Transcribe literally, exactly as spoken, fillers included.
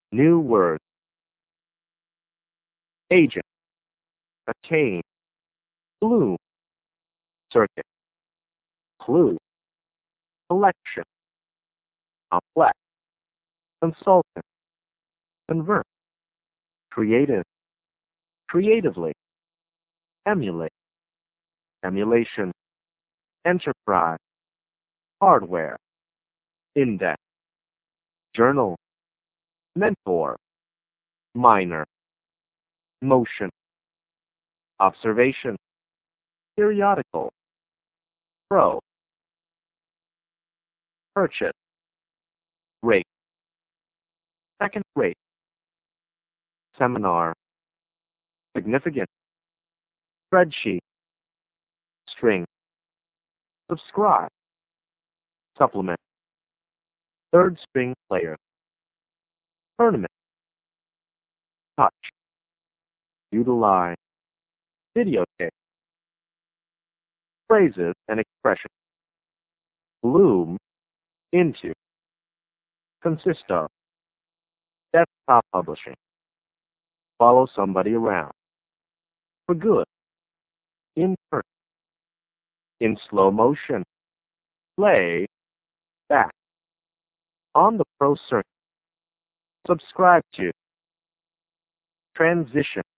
New word. Agent. Attain. Bloom. Circuit. Clue. Collection. Complex. Consultant. Convert. Creative. Creatively. Emulate. Emulation. Enterprise. Hardware. Index. Journal. Mentor. Minor. Motion. Observation. Periodical. Pro. Purchase. Rate. Second rate. Seminar. Significant. Spreadsheet. String. Subscribe. Supplement. Third string player. Tournament. Touch. Utilize. Videotape. Phrases and expressions. Bloom. Into. Consist of. Desktop publishing. Follow somebody around. For good. In person. In slow motion. Play. Back. On the pro circuit. Subscribe to. Transition.